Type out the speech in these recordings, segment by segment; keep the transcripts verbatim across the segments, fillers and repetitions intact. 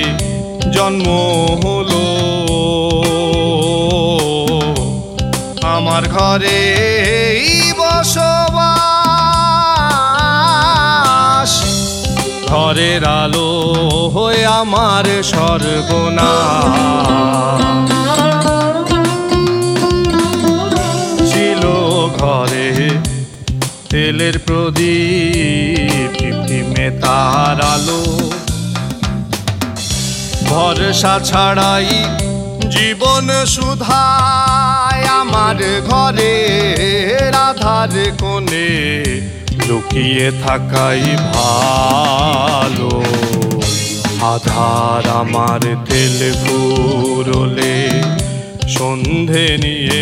জন্ম হলো। আমার ঘরে বসবাস, ঘরের আলো হয়ে আমার সর্বনাশ। ছিল ঘরে তেলের প্রদীপ, টিপটিপে তার আলো। ভরসা ছাড়াই জীবন সুধায়, আমার ঘরে আধার কোণে লুকিয়ে থাকাই ভালো। আধার আমার তেল ফুরলে সন্ধে নিয়ে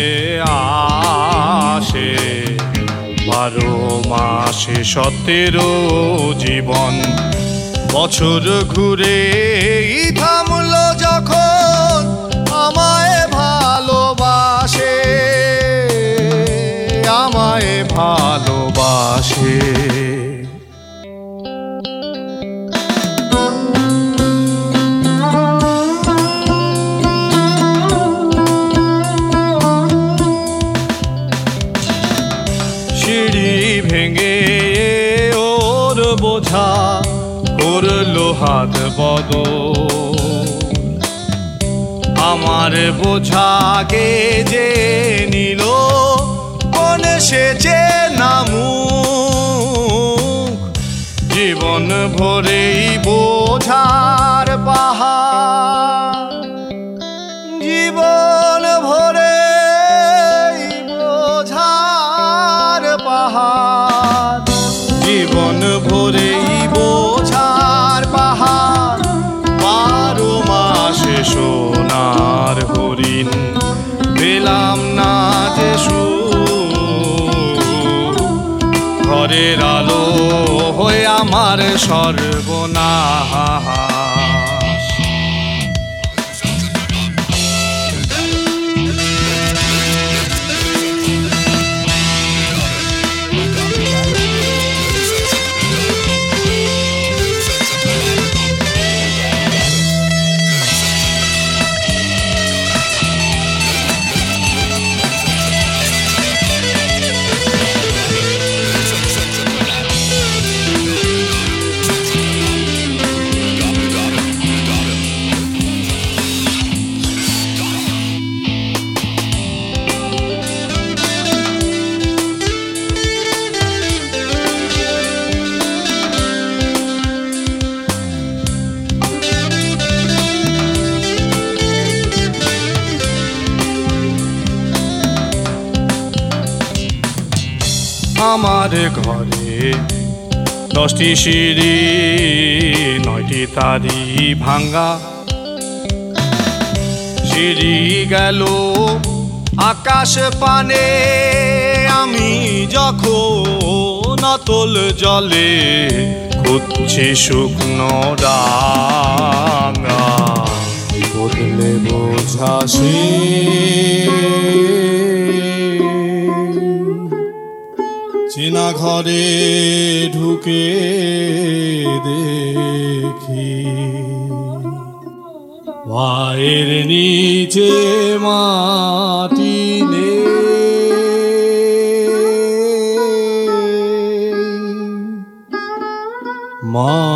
আসে। বারো মাসে সতেরো জীবন, বছর ঘুরে থামল যখন আমায় ভালোবাসে, আমায় ভালোবাসে। সিঁড়ি ভেঙে ওর বোঝা করলো হাত বদল। আমার বোঝাকে যে নিল কোন সেচে নামুক। জীবন ভরেই বোঝার পাহাড়, জীবন ভরে বোঝার পাহাড়, জীবন ভরেই বোঝার পাহাড়। বারো মাসে সোনার হরিণ পেলাম না যে সুখ। ঘরের আলো হয়ে আমার সর্বনাশ। আমার ঘরে দশটি সিঁড়ি, নয়টি তারি ভাঙ্গা। সিঁড়ি গেল আকাশ পানে, আমি যখন অতল জলে খুঁজছি শুকনো ডাঙা। বদলে বোঝাসি চেনা ঘরে ঢুকে দেখি, পায়ের নিচে মাটি নেই। মা